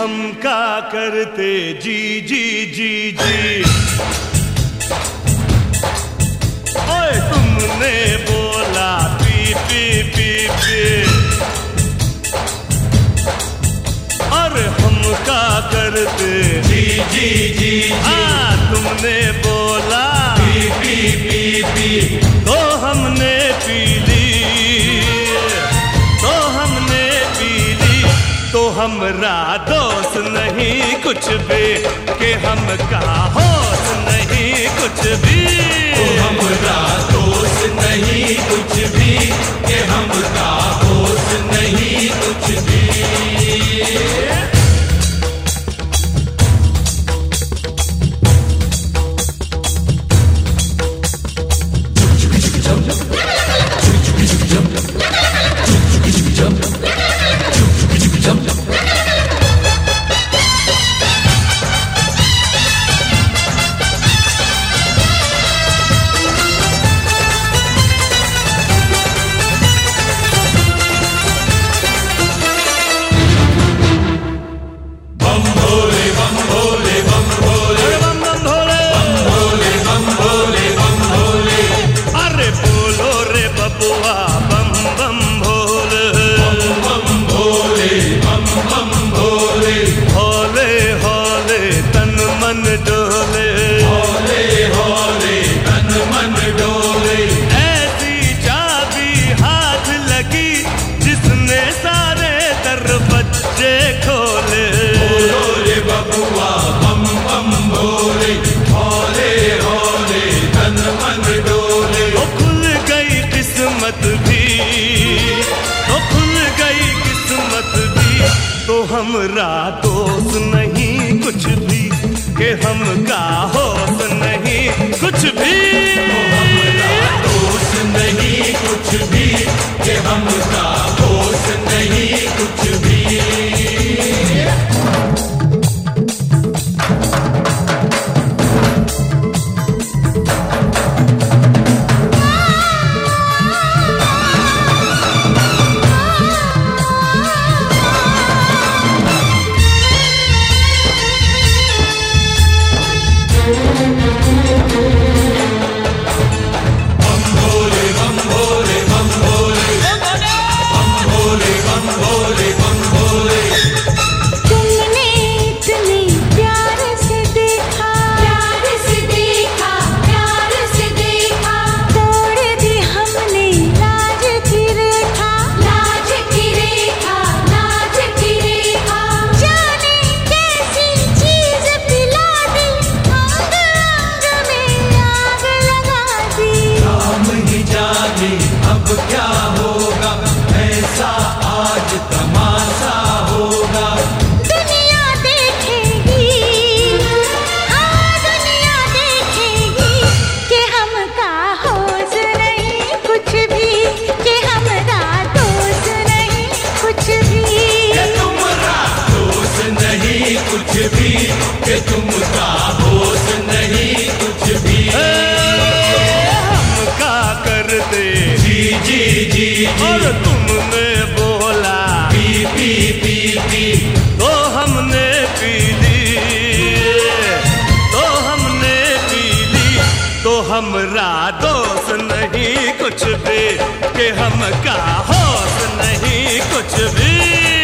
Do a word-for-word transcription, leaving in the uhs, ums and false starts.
हम क्या करते जी जी जी जी। ओए तुमने बोला पी पी पी पी, अरे हम क्या करते जी जी जी जी। हाँ तुमने बोला पी पी पी पी, तो हमने पी ली, तो हमने पी ली। तो हमरा दोस्त नहीं कुछ भी, कि हम का होश नहीं कुछ भी। तो हमरा दोस्त नहीं कुछ भी, कि हम का होश नहीं कुछ भी। डोले हौले हौले तन मन डोले, ऐसी चाबी हाथ लगी जिसने सारे दरवाजे खोले। बोलो रे बबुआ बम बम भोले, हौले हौले तन मन डोले। वो खुल गई किस्मत भी, वो खुल गई किस्मत भी। तो हमरा दोस्त नहीं कुछ भी, कि हम का होश नहीं कुछ भी। तो हमरा दोस्त नहीं कुछ भी, कि हम का होश नहीं कुछ भी। अब क्या होगा ऐसा आज तमाशा होगा। दुनिया देखेगी, हाँ दुनिया देखेगी, कि हम का होश नहीं कुछ भी, कि हमरा दोस्त नहीं कुछ भी। कि तुम्हारा दोस्त नहीं कुछ भी, कि तुमका होश नहीं कुछ भी। हम का करते जी जी जी जी, और तुमने बोला पी पी पी पी, तो हमने पी ली, तो हमने पी ली। तो हमरा दोस्त नहीं कुछ भी, कि हम का होश नहीं कुछ भी।